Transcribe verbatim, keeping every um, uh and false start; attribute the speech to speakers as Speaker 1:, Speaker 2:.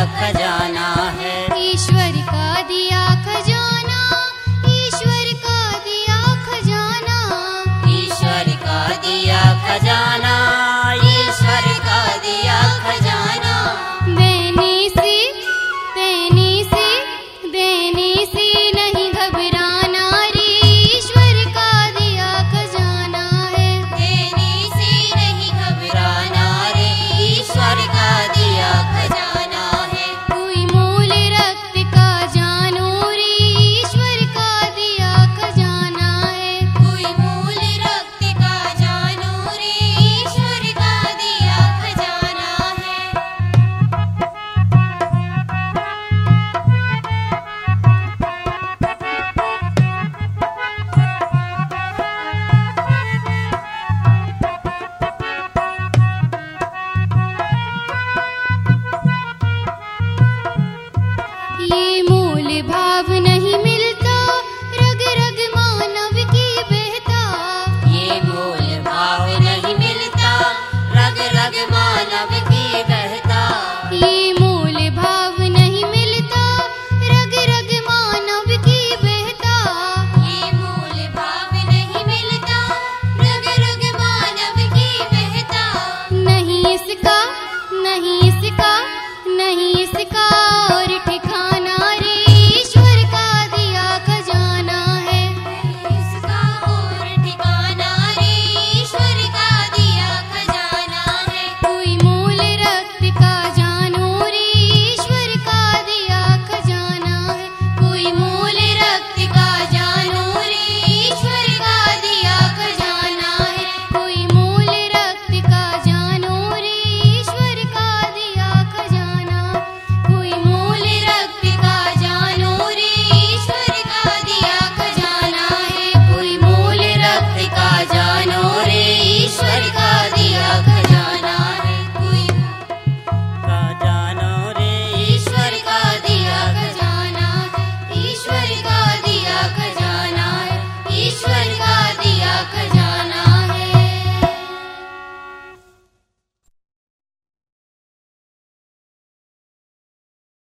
Speaker 1: खजाना है।
Speaker 2: ईश्वर का दिया खजाना, ईश्वर का दिया खजाना,
Speaker 1: ईश्वर का दिया खजाना, ईश्वर का दिया खजाना।
Speaker 2: देने से देने से देने से नहीं घबराना रे, ईश्वर का दिया खजाना है।
Speaker 1: देने से नहीं घबराना रे, ईश्वर का दिया खजाना है।
Speaker 2: कोई मोल रक्त का जानो रे, ईश्वर का दिया खजाना है।
Speaker 1: कोई मूल रक्त का जानो रे, ईश्वर का दिया खजाना है।
Speaker 2: ये मोल भाव नहीं मिलता, रग रग मानव की बहता।
Speaker 1: ये मोल भाव नहीं मिलता, रग रग मानव की बहता।
Speaker 2: ये मोल भाव नहीं मिलता, रग रग मानव की बहता।
Speaker 1: ये मोल भाव नहीं मिलता, रग रग मानव की बहता।
Speaker 2: नहीं इसका नहीं इसका नहीं इसका और